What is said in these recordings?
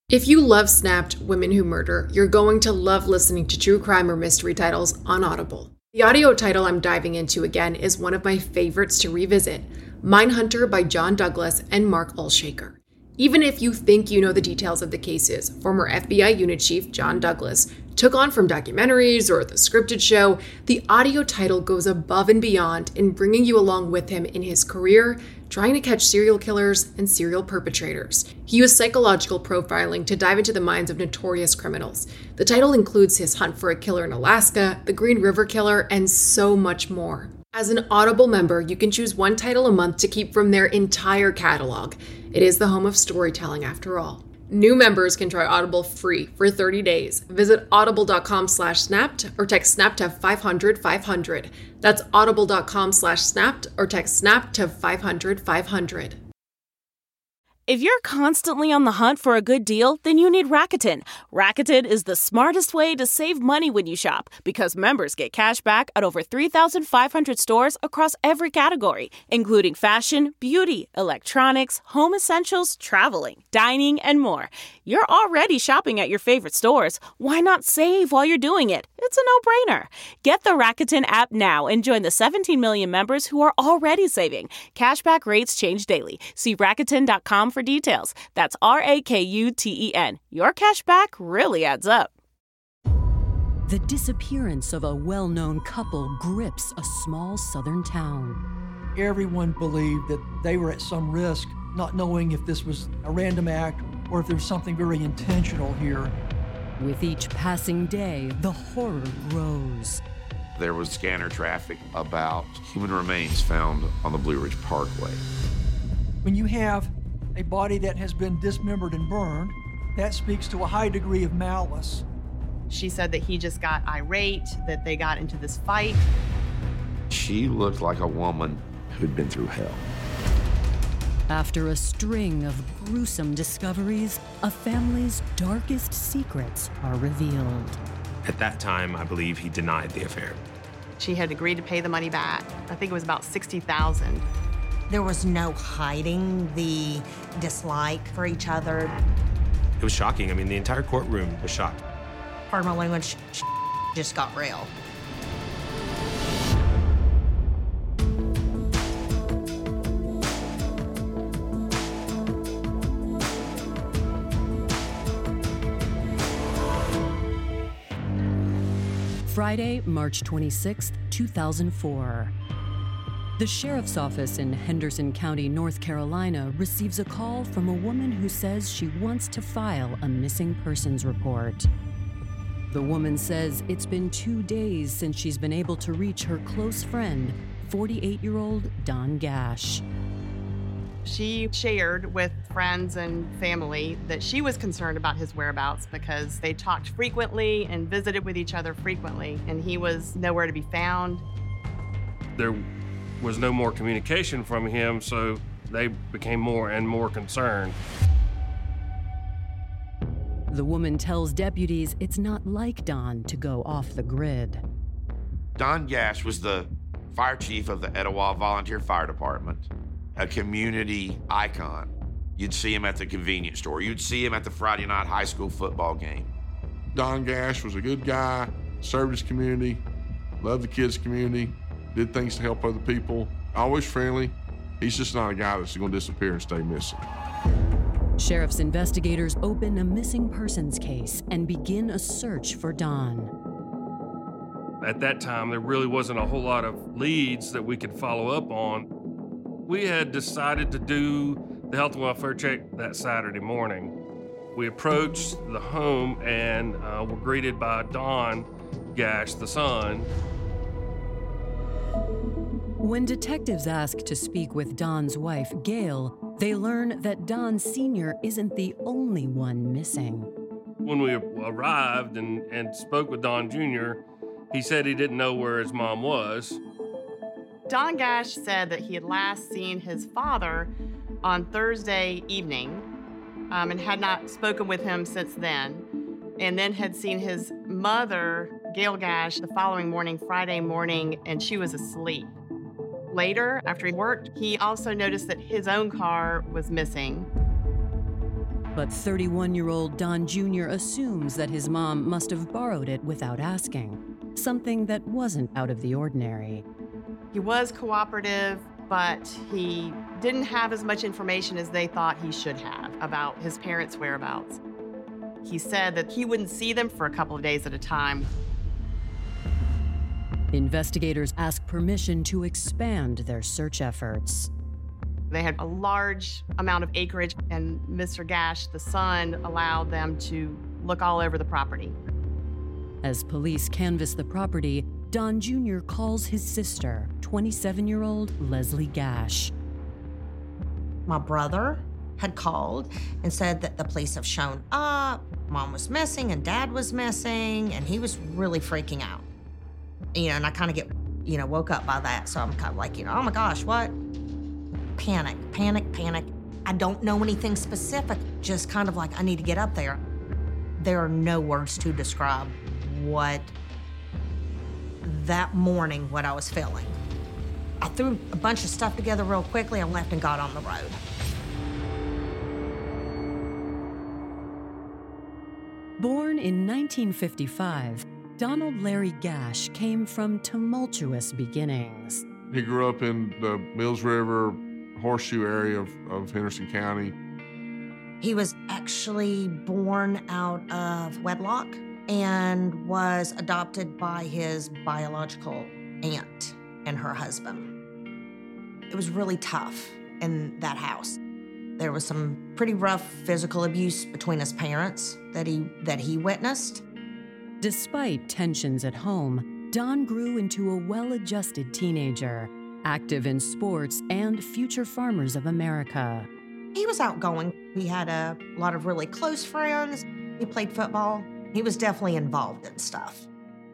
If you love Snapped Women Who Murder, you're going to love listening to true crime or mystery titles on Audible. The audio title I'm diving into again is one of my favorites to revisit, Mindhunter by John Douglas and Mark Olshaker. Even if you think you know the details of the cases former FBI unit chief John Douglas took on from documentaries or the scripted show, the audio title goes above and beyond in bringing you along with him in his career, trying to catch serial killers and serial perpetrators. He used psychological profiling to dive into the minds of notorious criminals. The title includes his hunt for a killer in Alaska, the Green River Killer, and so much more. As an Audible member, you can choose one title a month to keep from their entire catalog. It is the home of storytelling after all. New members can try Audible free for 30 days. Visit audible.com/snapped or text SNAP to 500-500. That's audible.com/snapped or text SNAP to 500-500. If you're constantly on the hunt for a good deal, then you need Rakuten. Rakuten is the smartest way to save money when you shop because members get cash back at over 3,500 stores across every category, including fashion, beauty, electronics, home essentials, traveling, dining, and more. You're already shopping at your favorite stores. Why not save while you're doing it? It's a no-brainer. Get the Rakuten app now and join the 17 million members who are already saving. Cashback rates change daily. See Rakuten.com for details. That's Rakuten. Your cash back really adds up. The disappearance of a well-known couple grips a small southern town. Everyone believed that they were at some risk, not knowing if this was a random act or if there was something very intentional here. With each passing day, the horror grows. There was scanner traffic about human remains found on the Blue Ridge Parkway. When you have a body that has been dismembered and burned, that speaks to a high degree of malice. She said that he just got irate, that they got into this fight. She looked like a woman who'd been through hell. After a string of gruesome discoveries, a family's darkest secrets are revealed. At that time, I believe he denied the affair. She had agreed to pay the money back. I think it was about $60,000. There was no hiding the dislike for each other. It was shocking. I mean, the entire courtroom was shocked. Pardon my language, just got real. Friday, March 26, 2004. The sheriff's office in Henderson County, North Carolina, receives a call from a woman who says she wants to file a missing persons report. The woman says it's been 2 days since she's been able to reach her close friend, 48-year-old Don Gash. She shared with friends and family that she was concerned about his whereabouts because they talked frequently and visited with each other frequently, and he was nowhere to be found. There was no more communication from him, so they became more and more concerned. The woman tells deputies it's not like Don to go off the grid. Don Gash was the fire chief of the Etowah Volunteer Fire Department, a community icon. You'd see him at the convenience store. You'd see him at the Friday night high school football game. Don Gash was a good guy, served his community, loved the kids' community, did things to help other people, always friendly. He's just not a guy that's gonna disappear and stay missing. Sheriff's investigators open a missing persons case and begin a search for Don. At that time, there really wasn't a whole lot of leads that we could follow up on. We had decided to do the health and welfare check that Saturday morning. We approached the home and were greeted by Don Gash, the son. When detectives ask to speak with Don's wife, Gail, they learn that Don Sr. isn't the only one missing. When we arrived and spoke with Don Jr., he said he didn't know where his mom was. Don Gash said that he had last seen his father on Thursday evening and had not spoken with him since then, and then had seen his mother, Gail Gash, the following morning, Friday morning, and she was asleep. Later, after he worked, he also noticed that his own car was missing. But 31-year-old Don Jr. assumes that his mom must have borrowed it without asking, something that wasn't out of the ordinary. He was cooperative, but he didn't have as much information as they thought he should have about his parents' whereabouts. He said that he wouldn't see them for a couple of days at a time. Investigators ask permission to expand their search efforts. They had a large amount of acreage, and Mr. Gash, the son, allowed them to look all over the property. As police canvass the property, Don Jr. calls his sister, 27-year-old Leslie Gash. My brother had called and said that the police have shown up, Mom was missing and Dad was missing, and he was really freaking out. And I kind of get, woke up by that. So I'm kind of like, oh my gosh, what? Panic. I don't know anything specific, just kind of like, I need to get up there. There are no words to describe what that morning, what I was feeling. I threw a bunch of stuff together real quickly. I left and got on the road. Born in 1955, Donald Larry Gash came from tumultuous beginnings. He grew up in the Mills River Horseshoe area of Henderson County. He was actually born out of wedlock and was adopted by his biological aunt and her husband. It was really tough in that house. There was some pretty rough physical abuse between his parents that he witnessed. Despite tensions at home, Don grew into a well-adjusted teenager, active in sports and Future Farmers of America. He was outgoing. He had a lot of really close friends. He played football. He was definitely involved in stuff.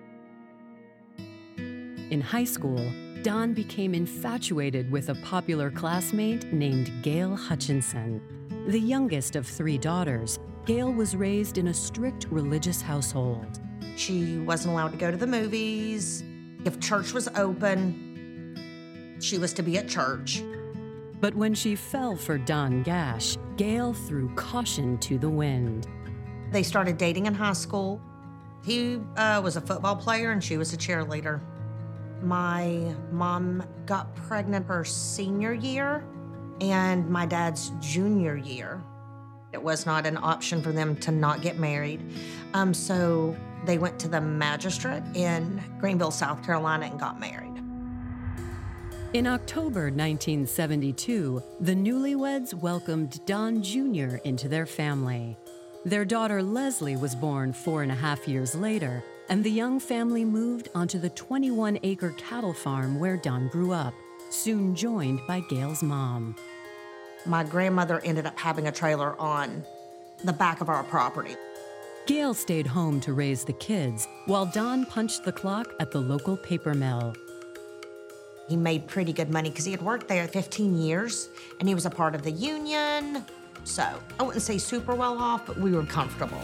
In high school, Don became infatuated with a popular classmate named Gail Hutchinson. The youngest of 3 daughters, Gail was raised in a strict religious household. She wasn't allowed to go to the movies. If church was open, she was to be at church. But when she fell for Don Gash, Gail threw caution to the wind. They started dating in high school. He was a football player and she was a cheerleader. My mom got pregnant her senior year and my dad's junior year. It was not an option for them to not get married. So they went to the magistrate in Greenville, South Carolina, and got married. In October 1972, the newlyweds welcomed Don Jr. into their family. Their daughter Leslie was born 4.5 years later, and the young family moved onto the 21-acre cattle farm where Don grew up, soon joined by Gail's mom. My grandmother ended up having a trailer on the back of our property. Gail stayed home to raise the kids, while Don punched the clock at the local paper mill. He made pretty good money because he had worked there 15 years, and he was a part of the union. So I wouldn't say super well off, but we were comfortable.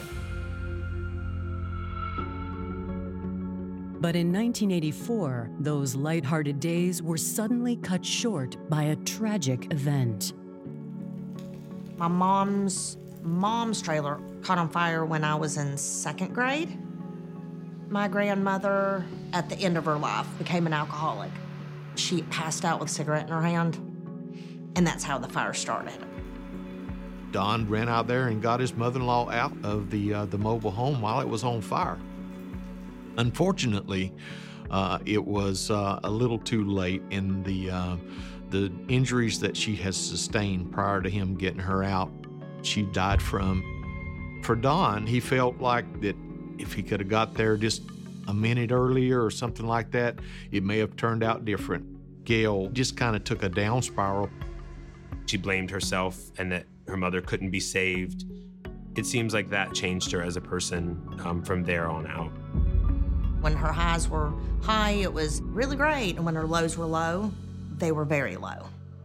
But in 1984, those lighthearted days were suddenly cut short by a tragic event. My mom's trailer caught on fire when I was in 2nd grade. My grandmother, at the end of her life, became an alcoholic. She passed out with a cigarette in her hand, and that's how the fire started. Don ran out there and got his mother-in-law out of the mobile home while it was on fire. Unfortunately, it was a little too late, and the injuries that she has sustained prior to him getting her out, she died from. For Don, he felt like that if he could have got there just a minute earlier or something like that, it may have turned out different. Gail just kind of took a down spiral. She blamed herself and that her mother couldn't be saved. It seems like that changed her as a person from there on out. When her highs were high, it was really great. And when her lows were low, they were very low.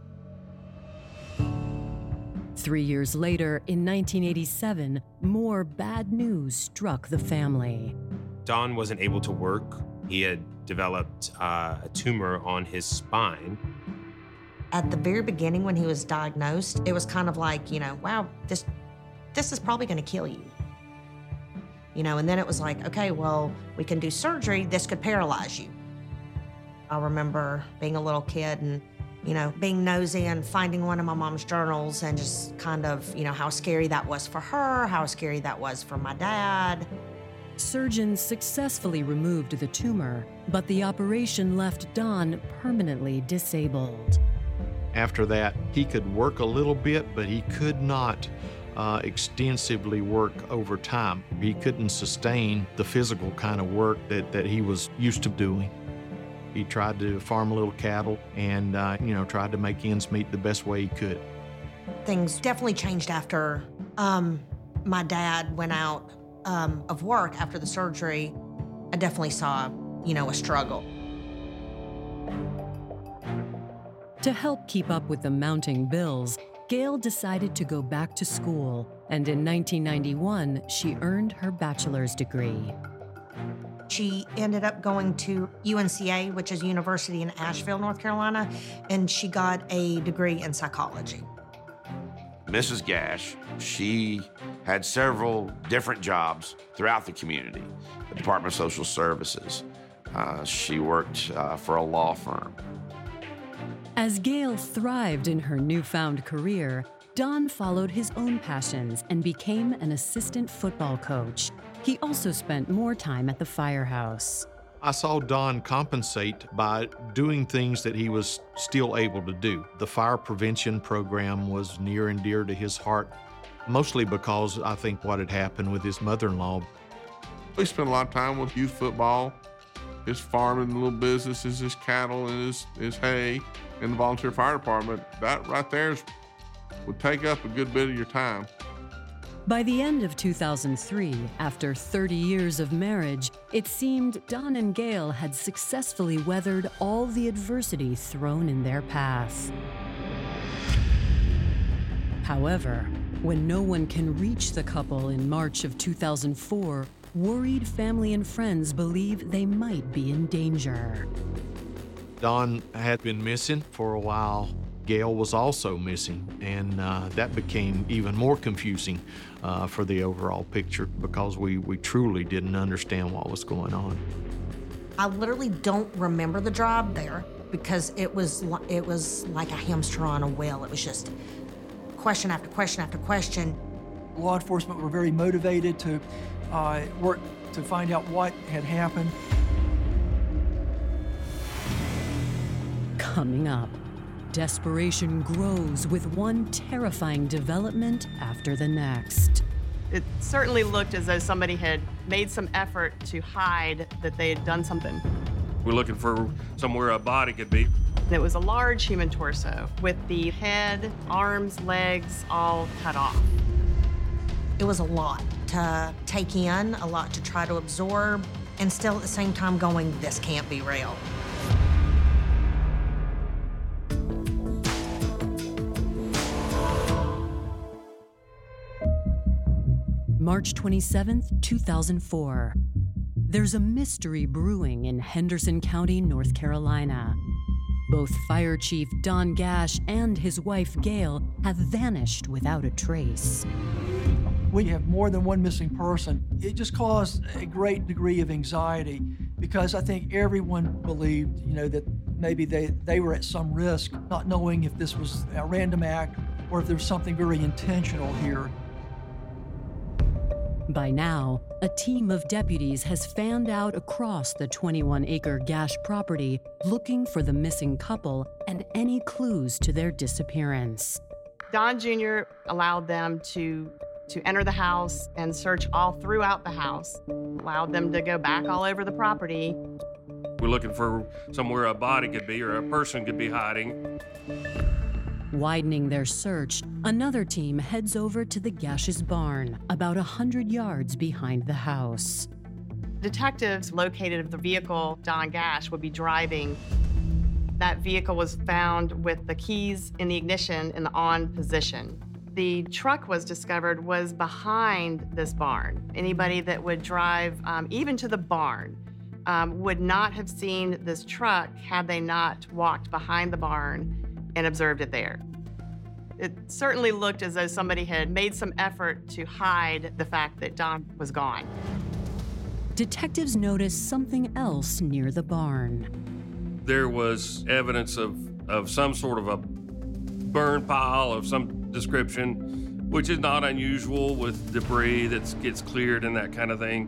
3 years later, in 1987, more bad news struck the family. Don wasn't able to work. He had developed a tumor on his spine. At the very beginning when he was diagnosed, it was kind of like, wow, this this is probably going to kill you. And then it was like, okay, well, we can do surgery. This could paralyze you. I remember being a little kid and, being nosy and finding one of my mom's journals and just kind of, how scary that was for her, how scary that was for my dad. Surgeons successfully removed the tumor, but the operation left Don permanently disabled. After that, he could work a little bit, but he could not extensively work over time. He couldn't sustain the physical kind of work that he was used to doing. He tried to farm a little cattle and, tried to make ends meet the best way he could. Things definitely changed after my dad went out of work after the surgery. I definitely saw, a struggle. To help keep up with the mounting bills, Gail decided to go back to school, and in 1991, she earned her bachelor's degree. She ended up going to UNCA, which is a university in Asheville, North Carolina, and she got a degree in psychology. Mrs. Gash, she had several different jobs throughout the community, the Department of Social Services. She worked for a law firm. As Gail thrived in her newfound career, Don followed his own passions and became an assistant football coach. He also spent more time at the firehouse. I saw Don compensate by doing things that he was still able to do. The fire prevention program was near and dear to his heart, mostly because I think what had happened with his mother-in-law. We spent a lot of time with youth football, his farming little businesses, his cattle and his hay, and the volunteer fire department. That right there would take up a good bit of your time. By the end of 2003, after 30 years of marriage, it seemed Don and Gail had successfully weathered all the adversity thrown in their path. However, when no one can reach the couple in March of 2004, worried family and friends believe they might be in danger. Don had been missing for a while. Gail was also missing, and that became even more confusing for the overall picture because we truly didn't understand what was going on. I literally don't remember the job there because it was like a hamster on a wheel. It was just question after question after question. Law enforcement were very motivated to work to find out what had happened. Coming up, desperation grows with one terrifying development after the next. It certainly looked as though somebody had made some effort to hide that they had done something. We're looking for somewhere a body could be. It was a large human torso with the head, arms, legs all cut off. It was a lot to take in, a lot to try to absorb, and still at the same time going, this can't be real. March 27th, 2004. There's a mystery brewing in Henderson County, North Carolina. Both Fire Chief Don Gash and his wife Gail have vanished without a trace. We have more than one missing person. It just caused a great degree of anxiety because I think everyone believed, that maybe they were at some risk, not knowing if this was a random act or if there was something very intentional here. By now, a team of deputies has fanned out across the 21-acre Gash property looking for the missing couple and any clues to their disappearance. Don Jr. allowed them to enter the house and search all throughout the house, allowed them to go back all over the property. We're looking for somewhere a body could be or a person could be hiding. Widening their search, another team heads over to the Gash's barn, about 100 yards behind the house. Detectives located the vehicle Don Gash would be driving. That vehicle was found with the keys in the ignition in the on position. The truck was discovered was behind this barn. Anybody that would drive even to the barn would not have seen this truck had they not walked behind the barn and observed it there. It certainly looked as though somebody had made some effort to hide the fact that Don was gone. Detectives noticed something else near the barn. There was evidence of some sort of a burn pile of some description, which is not unusual with debris that gets cleared and that kind of thing.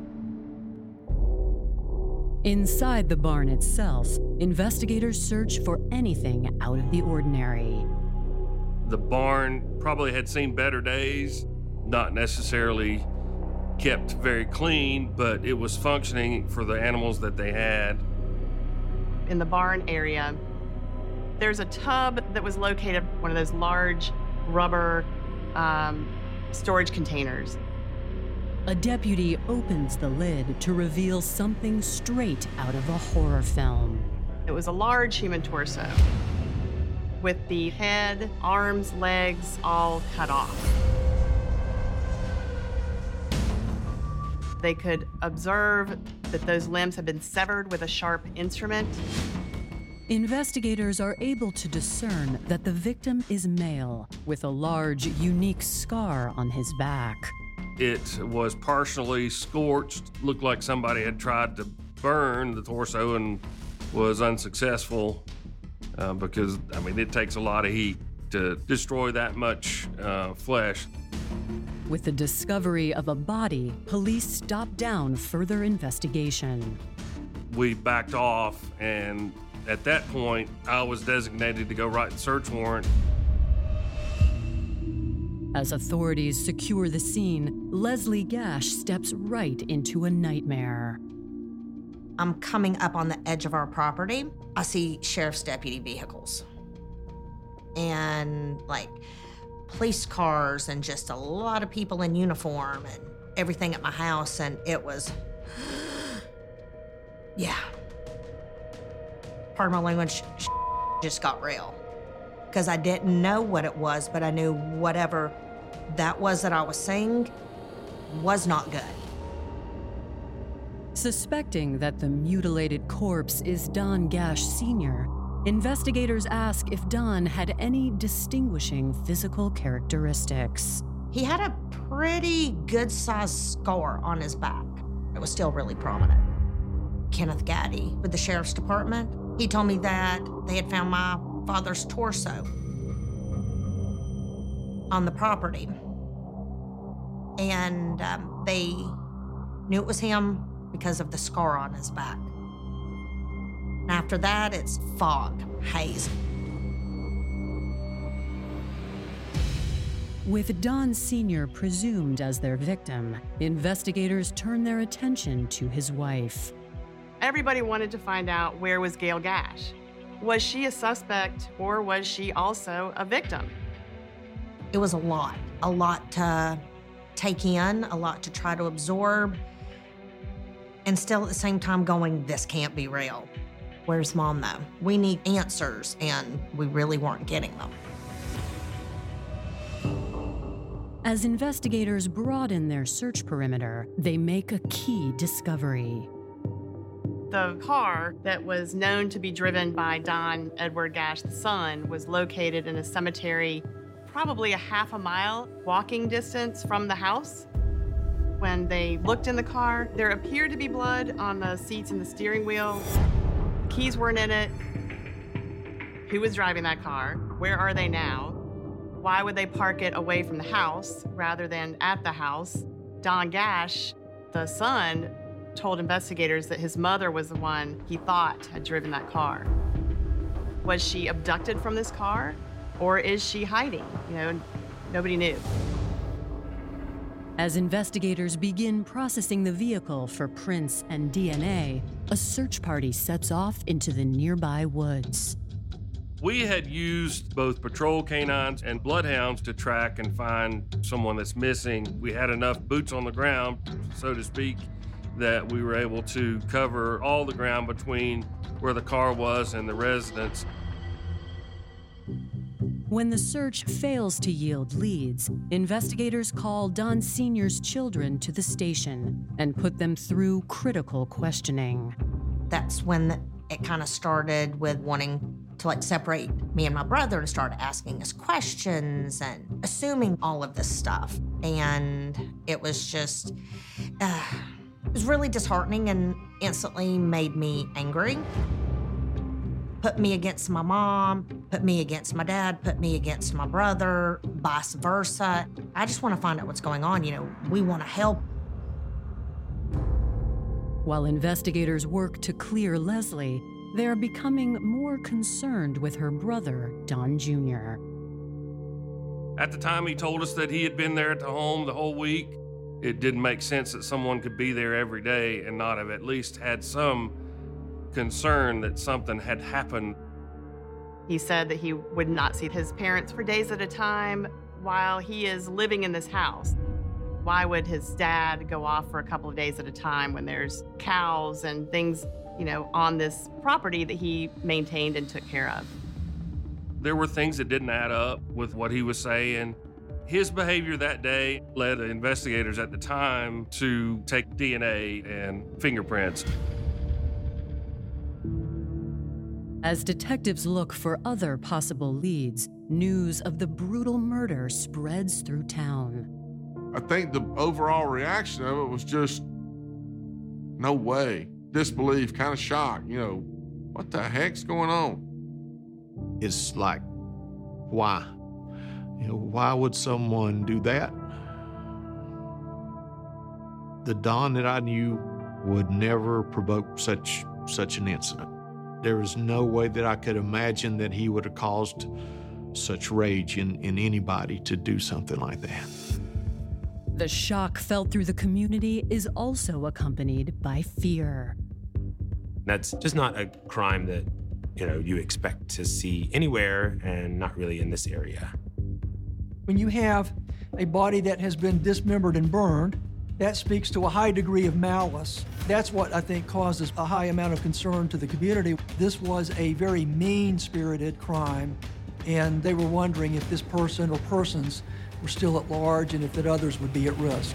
Inside the barn itself, investigators search for anything out of the ordinary. The barn probably had seen better days, not necessarily kept very clean, but it was functioning for the animals that they had. In the barn area, there's a tub that was located, one of those large rubber storage containers. A deputy opens the lid to reveal something straight out of a horror film. It was a large human torso with the head, arms, legs all cut off. They could observe that those limbs had been severed with a sharp instrument. Investigators are able to discern that the victim is male, with a large, unique scar on his back. It was partially scorched, looked like somebody had tried to burn the torso and was unsuccessful because, I mean, it takes a lot of heat to destroy that much flesh. With the discovery of a body, police stopped down further investigation. We backed off, and at that point, I was designated to go write the search warrant. As authorities secure the scene, Leslie Gash steps right into a nightmare. I'm coming up on the edge of our property. I see sheriff's deputy vehicles and like police cars and just a lot of people in uniform and everything at my house, and it was, yeah. Pardon my language, just got real. Because I didn't know what it was, but I knew whatever that was that I was seeing was not good. Suspecting that the mutilated corpse is Don Gash Sr., investigators ask if Don had any distinguishing physical characteristics. He had a pretty good-sized scar on his back. It was still really prominent. Kenneth Gaddy with the sheriff's department, he told me that they had found my father's torso on the property. And they knew it was him because of the scar on his back. And after that, it's fog, haze. With Don Sr. presumed as their victim, investigators turn their attention to his wife. Everybody wanted to find out, where was Gail Gash? Was she a suspect, or was she also a victim? It was a lot to take in, a lot to try to absorb, and still at the same time going, this can't be real. Where's Mom though? We need answers, and we really weren't getting them. As investigators broaden their search perimeter, they make a key discovery. The car that was known to be driven by Don Edward Gash, the son, was located in a cemetery probably a half a mile walking distance from the house. When they looked in the car, there appeared to be blood on the seats and the steering wheel. The keys weren't in it. Who was driving that car? Where are they now? Why would they park it away from the house rather than at the house? Don Gash, the son, told investigators that his mother was the one he thought had driven that car. Was she abducted from this car, or is she hiding? You know, nobody knew. As investigators begin processing the vehicle for prints and DNA, a search party sets off into the nearby woods. We had used both patrol canines and bloodhounds to track and find someone that's missing. We had enough boots on the ground, so to speak, that we were able to cover all the ground between where the car was and the residence. When the search fails to yield leads, investigators call Don Sr.'s children to the station and put them through critical questioning. That's when it kind of started with wanting to like separate me and my brother and started asking us questions and assuming all of this stuff. And it was just, it was really disheartening and instantly made me angry. Put me against my mom, put me against my dad, put me against my brother, vice versa. I just want to find out what's going on. We want to help. While investigators work to clear Leslie, they are becoming more concerned with her brother, Don Jr. At the time he told us that he had been there at the home the whole week, it didn't make sense that someone could be there every day and not have at least had some concern that something had happened. He said that he would not see his parents for days at a time while he is living in this house. Why would his dad go off for a couple of days at a time when there's cows and things, on this property that he maintained and took care of? There were things that didn't add up with what he was saying. His behavior that day led the investigators at the time to take DNA and fingerprints. As detectives look for other possible leads, news of the brutal murder spreads through town. I think the overall reaction of it was just, no way. Disbelief, kind of shock, what the heck's going on? It's like, why? Why would someone do that? The Don that I knew would never provoke such an incident. There was no way that I could imagine that he would have caused such rage in anybody to do something like that. The shock felt through the community is also accompanied by fear. That's just not a crime that, you expect to see anywhere, and not really in this area. When you have a body that has been dismembered and burned, that speaks to a high degree of malice. That's what I think causes a high amount of concern to the community. This was a very mean-spirited crime, and they were wondering if this person or persons were still at large and if that others would be at risk.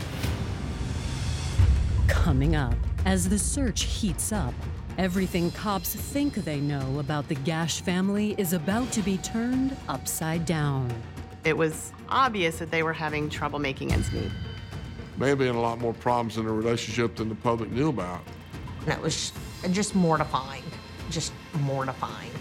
Coming up, as the search heats up, everything cops think they know about the Gash family is about to be turned upside down. It was obvious that they were having trouble making ends meet. May have been a lot more problems in the relationship than the public knew about. And it was just mortifying, just mortifying.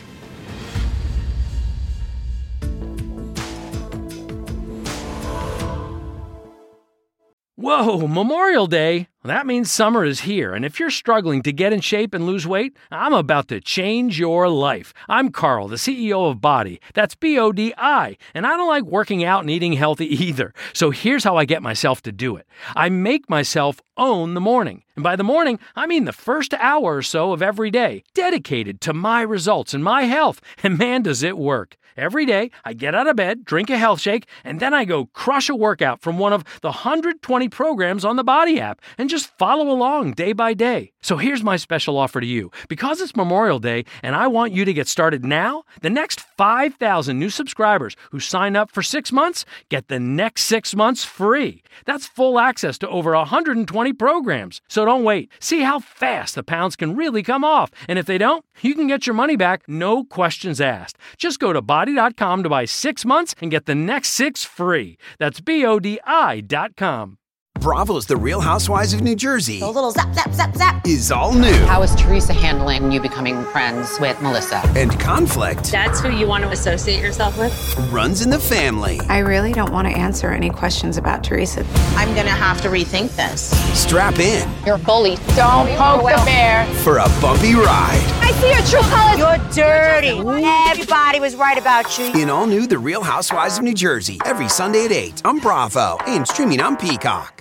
Whoa, Memorial Day? That means summer is here, and if you're struggling to get in shape and lose weight, I'm about to change your life. I'm Carl, the CEO of Body. That's BODI, and I don't like working out and eating healthy either. So here's how I get myself to do it. I make myself own the morning. And by the morning, I mean the first hour or so of every day, dedicated to my results and my health. And man, does it work. Every day, I get out of bed, drink a health shake, and then I go crush a workout from one of the 120 programs on the Body app and just follow along day by day. So here's my special offer to you. Because it's Memorial Day and I want you to get started now, the next 5,000 new subscribers who sign up for 6 months get the next 6 months free. That's full access to over 120 programs. So don't wait. See how fast the pounds can really come off. And if they don't, you can get your money back, no questions asked. Just go to Body.com to buy 6 months and get the next 6 free. That's BODI.com. Bravo's The Real Housewives of New Jersey. A little zap, zap, zap, zap. Is all new. How is Teresa handling you becoming friends with Melissa? And conflict. That's who you want to associate yourself with? Runs in the family. I really don't want to answer any questions about Teresa. I'm going to have to rethink this. Strap in. You're a bully. Don't poke the bear. For a bumpy ride. I see your true colors. You're dirty. Everybody was right about you. In all new The Real Housewives of New Jersey. Every Sunday at 8 on Bravo. And streaming on Peacock.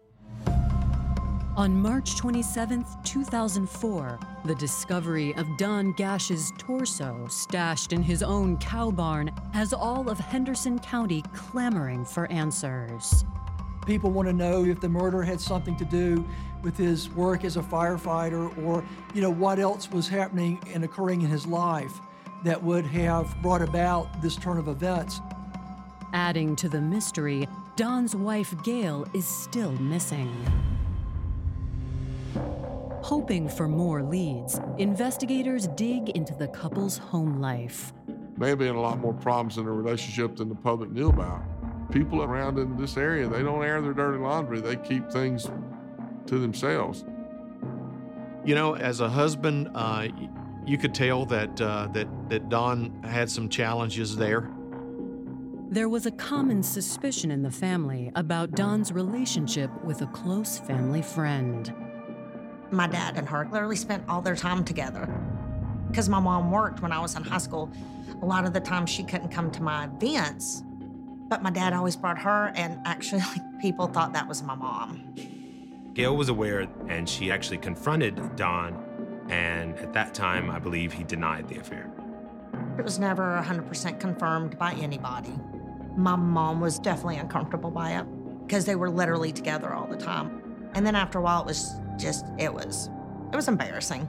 On March 27, 2004, the discovery of Don Gash's torso stashed in his own cow barn has all of Henderson County clamoring for answers. People want to know if the murder had something to do with his work as a firefighter or, what else was happening and occurring in his life that would have brought about this turn of events. Adding to the mystery, Don's wife, Gail, is still missing. Hoping for more leads, investigators dig into the couple's home life. Maybe had a lot more problems in their relationship than the public knew about. People around in this area, they don't air their dirty laundry. They keep things to themselves. You know, as a husband, you could tell that Don had some challenges there. There was a common suspicion in the family about Don's relationship with a close family friend. My dad and her literally spent all their time together. Because my mom worked when I was in high school, a lot of the time she couldn't come to my events, but my dad always brought her, and actually people thought that was my mom. Gail was aware, and she actually confronted Don, and at that time, I believe he denied the affair. It was never 100% confirmed by anybody. My mom was definitely uncomfortable by it because they were literally together all the time. And then after a while, it was embarrassing.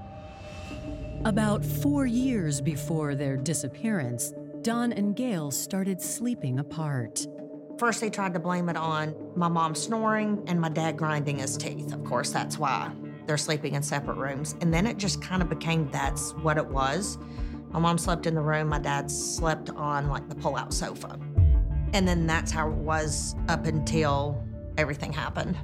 About 4 years before their disappearance, Don and Gail started sleeping apart. First, they tried to blame it on my mom snoring and my dad grinding his teeth. Of course, that's why they're sleeping in separate rooms. And then it just kind of became that's what it was. My mom slept in the room, my dad slept on like the pull-out sofa. And then that's how it was up until everything happened.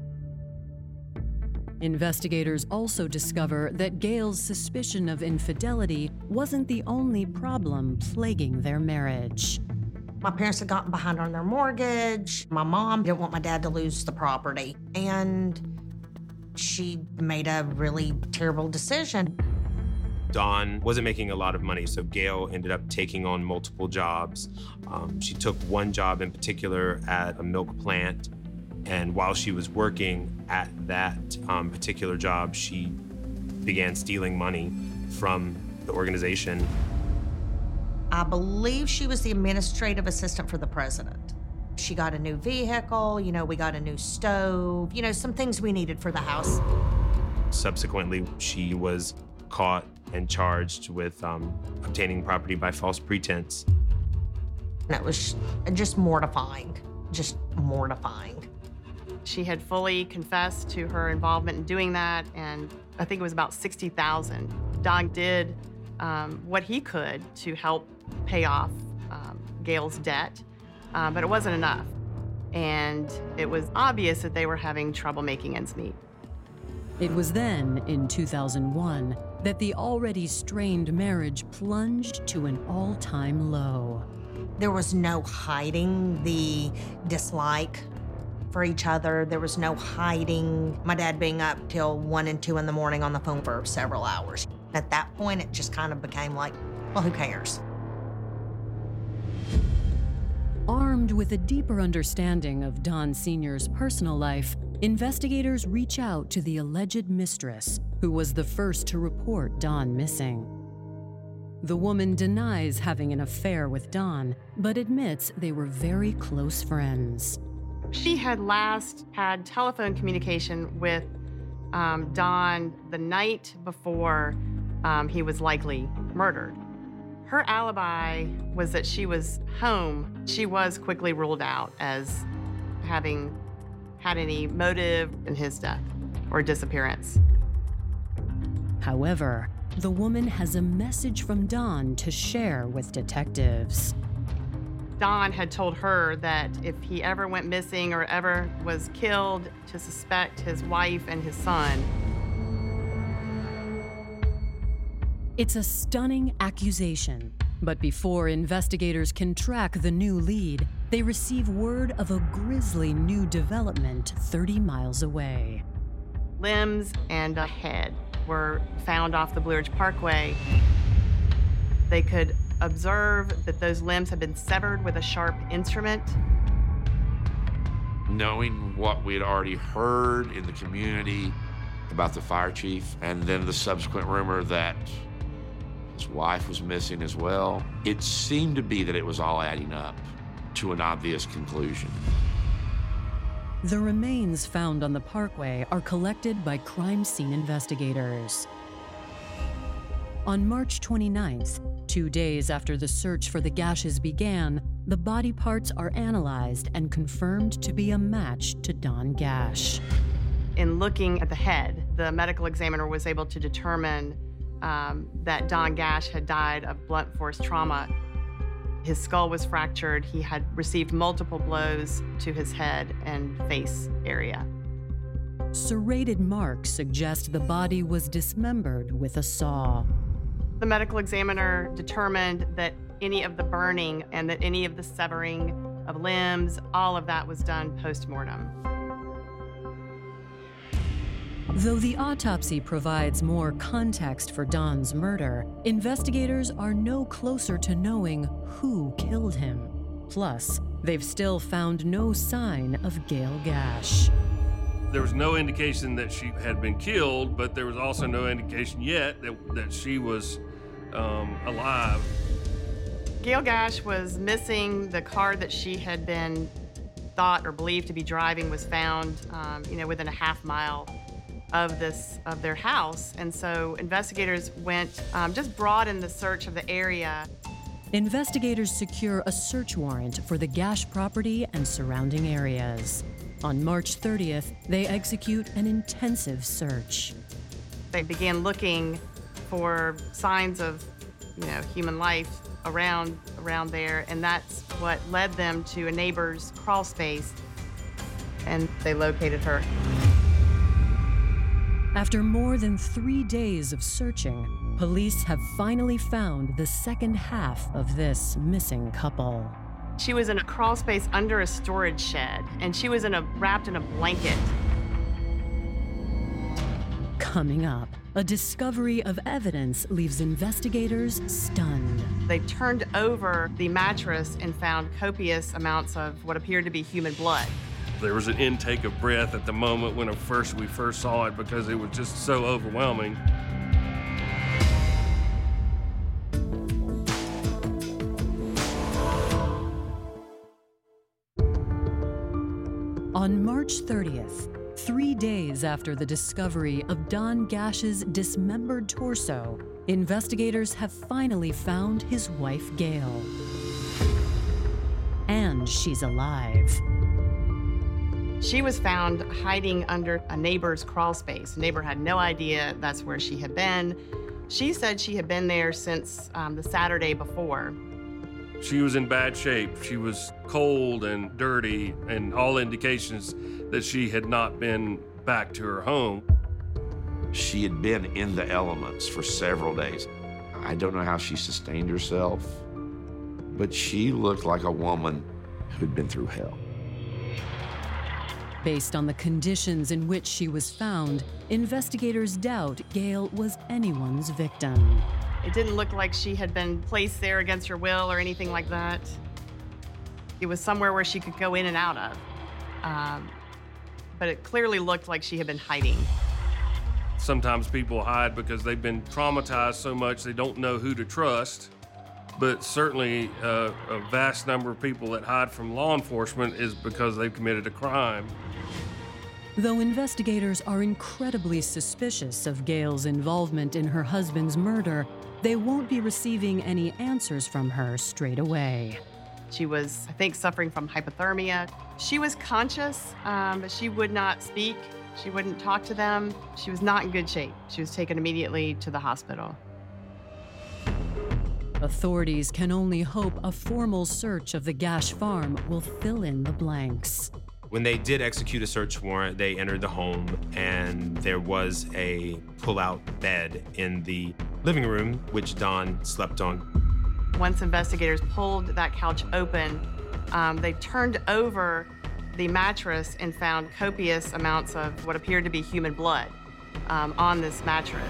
Investigators also discover that Gail's suspicion of infidelity wasn't the only problem plaguing their marriage. My parents had gotten behind on their mortgage. My mom didn't want my dad to lose the property. And she made a really terrible decision. Don wasn't making a lot of money, so Gail ended up taking on multiple jobs. She took one job in particular at a milk plant, and while she was working at that particular job, she began stealing money from the organization. I believe she was the administrative assistant for the president. She got a new vehicle, we got a new stove, some things we needed for the house. Subsequently, she was caught and charged with obtaining property by false pretense. And it was just mortifying, She had fully confessed to her involvement in doing that, and I think it was about $60,000. Don did what he could to help pay off Gail's debt, but it wasn't enough. And it was obvious that they were having trouble making ends meet. It was then, in 2001, that the already strained marriage plunged to an all-time low. There was no hiding the dislike for each other. There was no hiding my dad being up till 1 and 2 in the morning on the phone for several hours. At that point, it just kind of became like, well, who cares? Armed with a deeper understanding of Don Sr.'s personal life, investigators reach out to the alleged mistress, who was the first to report Don missing. The woman denies having an affair with Don, but admits they were very close friends. She had last had telephone communication with Don the night before he was likely murdered. Her alibi was that she was home. She was quickly ruled out as having had any motive in his death or disappearance. However, the woman has a message from Don to share with detectives. Don had told her that if he ever went missing or ever was killed, to suspect his wife and his son. It's a stunning accusation, but before investigators can track the new lead, they receive word of a grisly new development 30 miles away. Limbs and a head were found off the Blue Ridge Parkway. They could observe that those limbs had been severed with a sharp instrument. Knowing what we had already heard in the community about the fire chief, and then the subsequent rumor that his wife was missing as well, it seemed to be that it was all adding up to an obvious conclusion. The remains found on the parkway are collected by crime scene investigators. On March 29th, 2 days after the search for the gashes began, the body parts are analyzed and confirmed to be a match to Don Gash. In looking at the head, the medical examiner was able to determine that Don Gash had died of blunt force trauma. His skull was fractured. He had received multiple blows to his head and face area. Serrated marks suggest the body was dismembered with a saw. The medical examiner determined that any of the burning and that any of the severing of limbs, all of that was done post-mortem. Though the autopsy provides more context for Don's murder, investigators are no closer to knowing who killed him. Plus, they've still found no sign of Gail Gash. There was no indication that she had been killed, but there was also no indication yet that she was alive. Gail Gash was missing. The car that she had been thought or believed to be driving was found, within a half mile of their house. And so investigators went, just broadened the search of the area. Investigators secure a search warrant for the Gash property and surrounding areas. On March 30th, they execute an intensive search. They began looking for signs of, human life around there, and that's what led them to a neighbor's crawl space, and they located her. After more than 3 days of searching, police have finally found the second half of this missing couple. She was in a crawl space under a storage shed, and she was wrapped in a blanket. Coming up, a discovery of evidence leaves investigators stunned. They turned over the mattress and found copious amounts of what appeared to be human blood. There was an intake of breath at the moment when we first saw it because it was just so overwhelming. On March 30th, 3 days after the discovery of Don Gash's dismembered torso, investigators have finally found his wife, Gail. And she's alive. She was found hiding under a neighbor's crawl space. The neighbor had no idea that's where she had been. She said she had been there since the Saturday before. She was in bad shape. She was cold and dirty, and all indications that she had not been back to her home. She had been in the elements for several days. I don't know how she sustained herself, but she looked like a woman who'd been through hell. Based on the conditions in which she was found, investigators doubt Gail was anyone's victim. It didn't look like she had been placed there against her will or anything like that. It was somewhere where she could go in and out of. But it clearly looked like she had been hiding. Sometimes people hide because they've been traumatized so much they don't know who to trust. But certainly a vast number of people that hide from law enforcement is because they've committed a crime. Though investigators are incredibly suspicious of Gail's involvement in her husband's murder, they won't be receiving any answers from her straight away. She was, I think, suffering from hypothermia. She was conscious, but she would not speak. She wouldn't talk to them. She was not in good shape. She was taken immediately to the hospital. Authorities can only hope a formal search of the Gash farm will fill in the blanks. When they did execute a search warrant, they entered the home, and there was a pull-out bed in the living room, which Don slept on. Once investigators pulled that couch open, they turned over the mattress and found copious amounts of what appeared to be human blood on this mattress.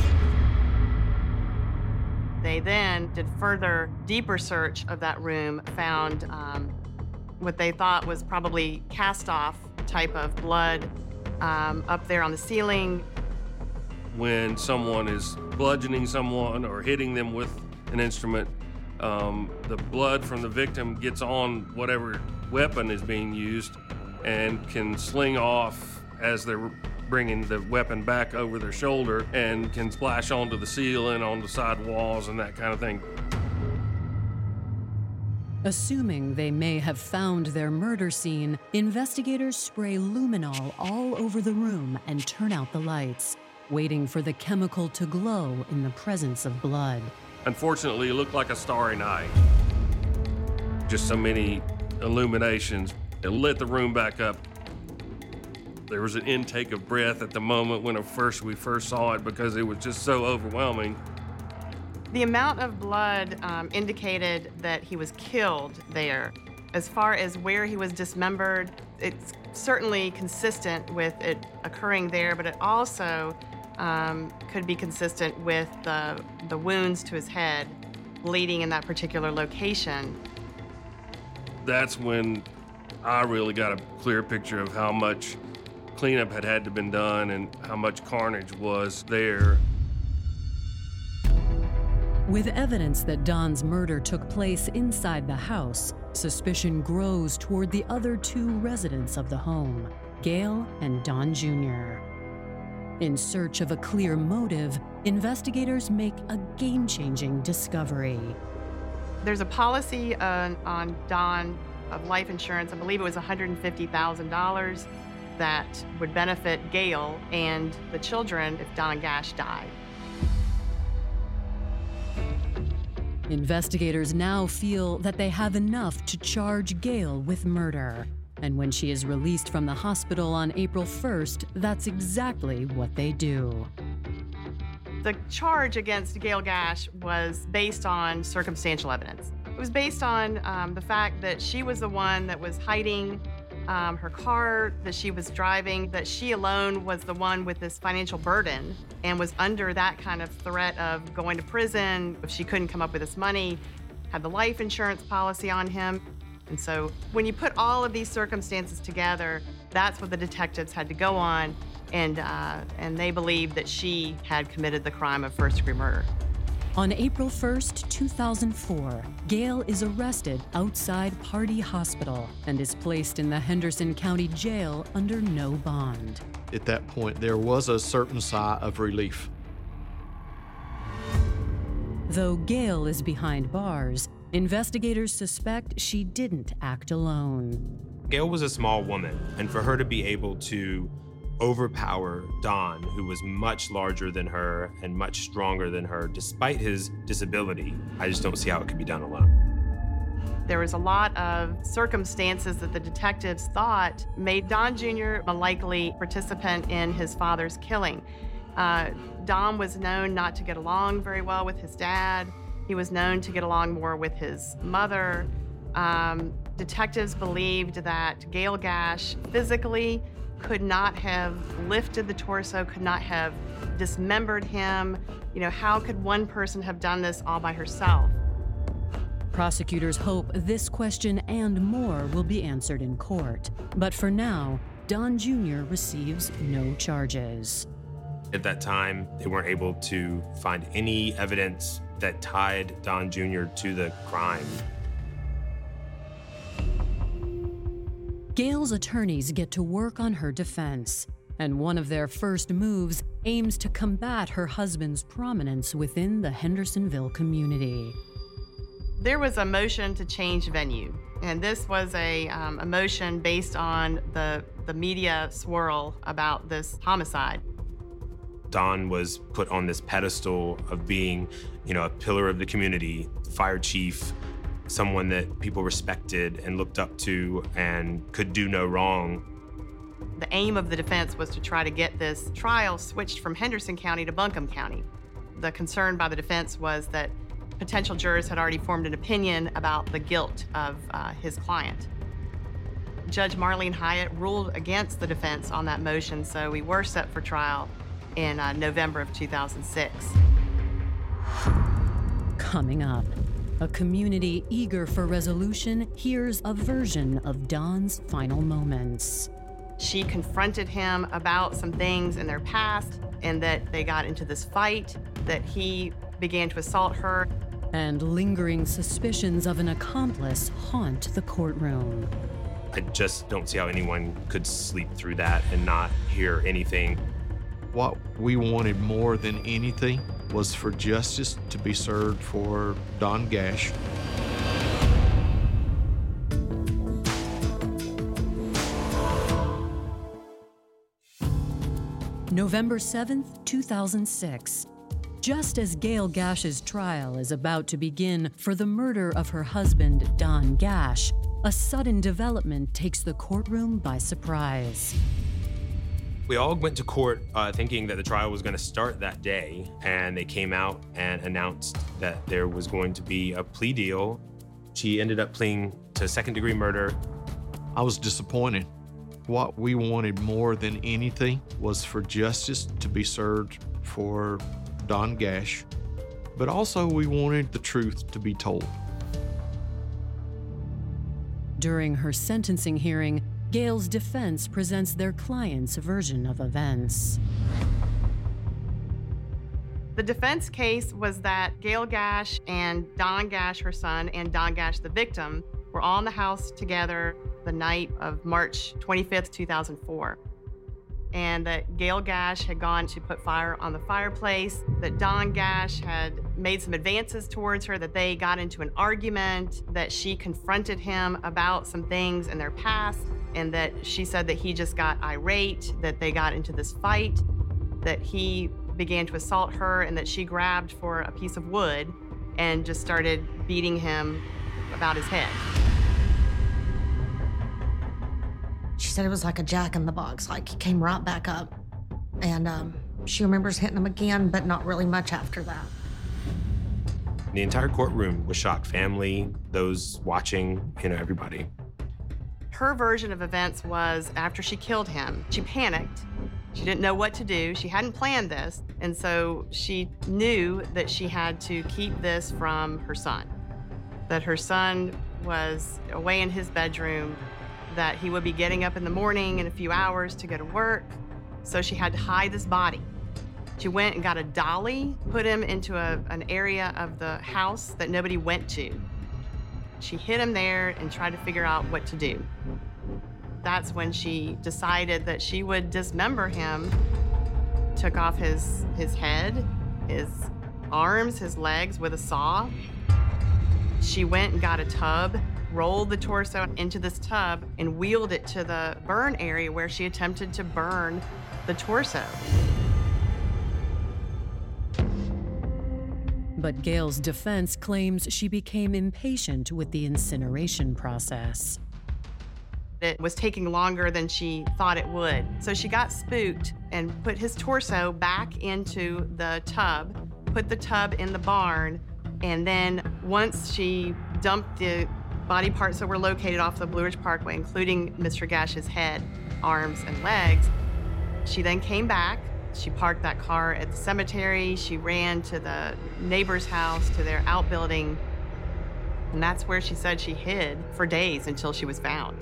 They then did further, deeper search of that room, found what they thought was probably cast-off type of blood up there on the ceiling. When someone is bludgeoning someone or hitting them with an instrument, the blood from the victim gets on whatever weapon is being used and can sling off as they're bringing the weapon back over their shoulder and can splash onto the ceiling, on the side walls, and that kind of thing. Assuming they may have found their murder scene, investigators spray luminol all over the room and turn out the lights, waiting for the chemical to glow in the presence of blood. Unfortunately, it looked like a starry night. Just so many illuminations. It lit the room back up. There was an intake of breath at the moment when we first saw it because it was just so overwhelming. The amount of blood indicated that he was killed there. As far as where he was dismembered, it's certainly consistent with it occurring there, but it also could be consistent with the wounds to his head bleeding in that particular location. That's when I really got a clear picture of how much cleanup had to been done and how much carnage was there. With evidence that Don's murder took place inside the house, suspicion grows toward the other two residents of the home, Gail and Don Jr. In search of a clear motive, investigators make a game-changing discovery. There's a policy on Don of life insurance, I believe it was $150,000, that would benefit Gail and the children if Don Gash died. Investigators now feel that they have enough to charge Gail with murder. And when she is released from the hospital on April 1st, that's exactly what they do. The charge against Gail Gash was based on circumstantial evidence. It was based on the fact that she was the one that was hiding her car that she was driving, that she alone was the one with this financial burden and was under that kind of threat of going to prison if she couldn't come up with this money, had the life insurance policy on him. And so when you put all of these circumstances together, that's what the detectives had to go on, and they believed that she had committed the crime of first-degree murder. On April 1st, 2004, Gail is arrested outside Pardee Hospital and is placed in the Henderson County Jail under no bond. At that point, there was a certain sigh of relief. Though Gail is behind bars, investigators suspect she didn't act alone. Gail was a small woman, and for her to be able to overpower Don, who was much larger than her and much stronger than her, despite his disability, I just don't see how it could be done alone. There was a lot of circumstances that the detectives thought made Don Jr. a likely participant in his father's killing. Don was known not to get along very well with his dad. He was known to get along more with his mother. Detectives believed that Gail Gash physically could not have lifted the torso, could not have dismembered him. You know, how could one person have done this all by herself? Prosecutors hope this question and more will be answered in court. But for now, Don Jr. receives no charges. At that time, they weren't able to find any evidence that tied Don Jr. to the crime. Gail's attorneys get to work on her defense, and one of their first moves aims to combat her husband's prominence within the Hendersonville community. There was a motion to change venue, and this was a motion based on the media swirl about this homicide. Don was put on this pedestal of being, a pillar of the community, fire chief, someone that people respected and looked up to and could do no wrong. The aim of the defense was to try to get this trial switched from Henderson County to Buncombe County. The concern by the defense was that potential jurors had already formed an opinion about the guilt of his client. Judge Marlene Hyatt ruled against the defense on that motion, so we were set for trial in November of 2006. Coming up, a community eager for resolution hears a version of Don's final moments. She confronted him about some things in their past and that they got into this fight, that he began to assault her. And lingering suspicions of an accomplice haunt the courtroom. I just don't see how anyone could sleep through that and not hear anything. What we wanted more than anything was for justice to be served for Don Gash. November 7th, 2006. Just as Gail Gash's trial is about to begin for the murder of her husband, Don Gash, a sudden development takes the courtroom by surprise. We all went to court thinking that the trial was going to start that day, and they came out and announced that there was going to be a plea deal. She ended up pleading to second-degree murder. I was disappointed. What we wanted more than anything was for justice to be served for Don Gash, but also we wanted the truth to be told. During her sentencing hearing, Gail's defense presents their client's version of events. The defense case was that Gail Gash and Don Gash, her son, and Don Gash, the victim, were all in the house together the night of March 25th, 2004. And that Gail Gash had gone to put fire on the fireplace, that Don Gash had made some advances towards her, that they got into an argument, that she confronted him about some things in their past, and that she said that he just got irate, that they got into this fight, that he began to assault her, and that she grabbed for a piece of wood and just started beating him about his head. She said it was like a jack-in-the-box, like he came right back up. And she remembers hitting him again, but not really much after that. The entire courtroom was shocked. Family, those watching, everybody. Her version of events was after she killed him, she panicked. She didn't know what to do. She hadn't planned this. And so she knew that she had to keep this from her son. That her son was away in his bedroom, that he would be getting up in the morning in a few hours to go to work. So she had to hide this body. She went and got a dolly, put him into an area of the house that nobody went to. She hid him there and tried to figure out what to do. That's when she decided that she would dismember him, took off his head, his arms, his legs with a saw. She went and got a tub, rolled the torso into this tub, and wheeled it to the burn area where she attempted to burn the torso. But Gail's defense claims she became impatient with the incineration process. It was taking longer than she thought it would. So she got spooked and put his torso back into the tub, put the tub in the barn, and then once she dumped the body parts that were located off the Blue Ridge Parkway, including Mr. Gash's head, arms, and legs, she then came back. She parked that car at the cemetery. She ran to the neighbor's house, to their outbuilding, and that's where she said she hid for days until she was found.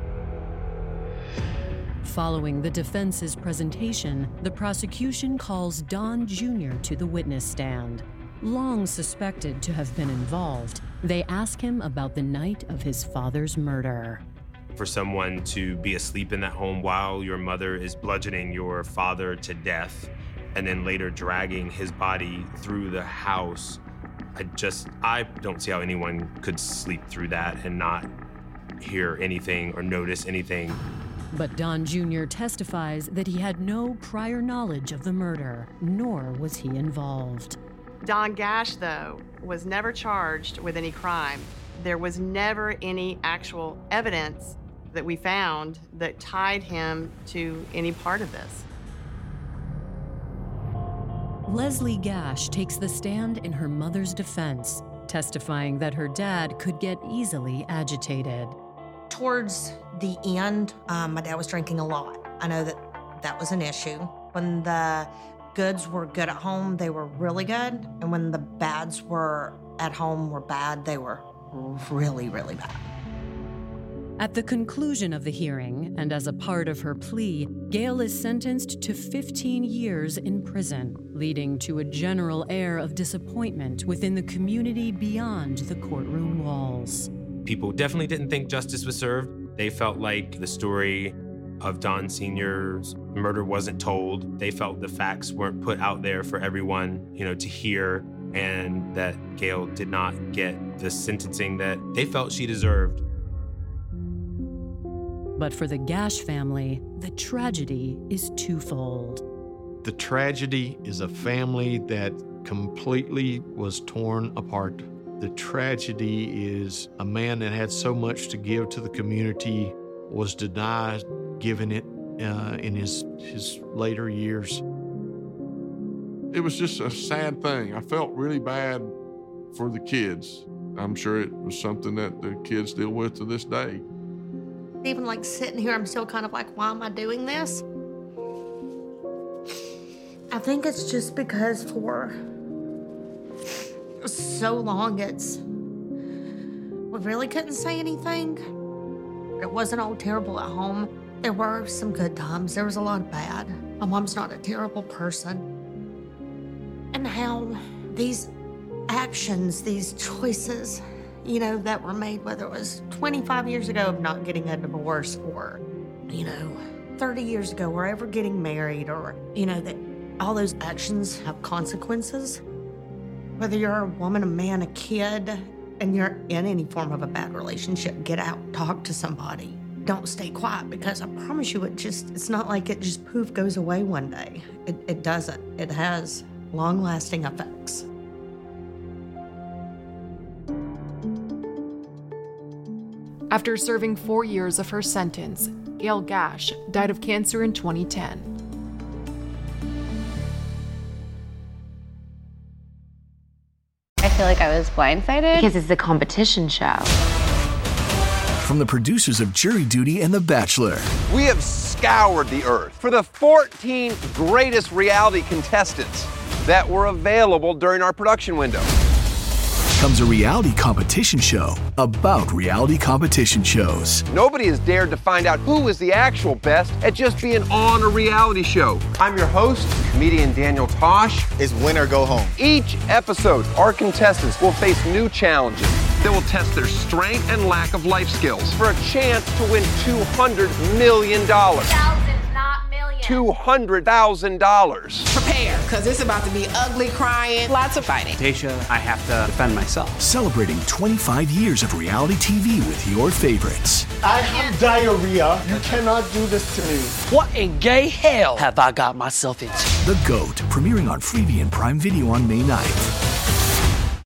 Following the defense's presentation, the prosecution calls Don Jr. to the witness stand. Long suspected to have been involved, they ask him about the night of his father's murder. For someone to be asleep in that home while your mother is bludgeoning your father to death and then later dragging his body through the house, I don't see how anyone could sleep through that and not hear anything or notice anything. But Don Jr. testifies that he had no prior knowledge of the murder, nor was he involved. Don Gash, though, was never charged with any crime. There was never any actual evidence that we found that tied him to any part of this. Leslie Gash takes the stand in her mother's defense, testifying that her dad could get easily agitated. Towards the end, my dad was drinking a lot. I know that was an issue. When the goods were good at home, they were really good. And when the bads were at home were bad, they were really, really bad. At the conclusion of the hearing, and as a part of her plea, Gail is sentenced to 15 years in prison, leading to a general air of disappointment within the community beyond the courtroom walls. People definitely didn't think justice was served. They felt like the story of Don Sr.'s murder wasn't told. They felt the facts weren't put out there for everyone, to hear, and that Gail did not get the sentencing that they felt she deserved. But for the Gash family, the tragedy is twofold. The tragedy is a family that completely was torn apart. The tragedy is a man that had so much to give to the community was denied giving it in his later years. It was just a sad thing. I felt really bad for the kids. I'm sure it was something that the kids deal with to this day. Even like sitting here, I'm still kind of like, why am I doing this? I think it's just because for so long we really couldn't say anything. It wasn't all terrible at home. There were some good times. There was a lot of bad. My mom's not a terrible person. And how these actions, these choices, that were made, whether it was 25 years ago of not getting a divorce or, 30 years ago or ever getting married or, that all those actions have consequences. Whether you're a woman, a man, a kid, and you're in any form of a bad relationship, get out, talk to somebody. Don't stay quiet, because I promise you it's not like it just poof goes away one day. It doesn't. It has long-lasting effects. After serving 4 years of her sentence, Gail Gash died of cancer in 2010. I feel like I was blindsided because it's a competition show. From the producers of Jury Duty and The Bachelor. We have scoured the earth for the 14 greatest reality contestants that were available during our production window. Comes a reality competition show about reality competition shows. Nobody has dared to find out who is the actual best at just being on a reality show. I'm your host, comedian Daniel Tosh. It's win or go home. Each episode, our contestants will face new challenges that will test their strength and lack of life skills for a chance to win $200 million. Thousands, not millions. $200,000. Prepare, because it's about to be ugly, crying, lots of fighting. Tasha, I have to defend myself. Celebrating 25 years of reality TV with your favorites. I have diarrhea. You cannot do this to me. What in gay hell have I got myself into? The GOAT, premiering on Freevee and Prime Video on May 9th.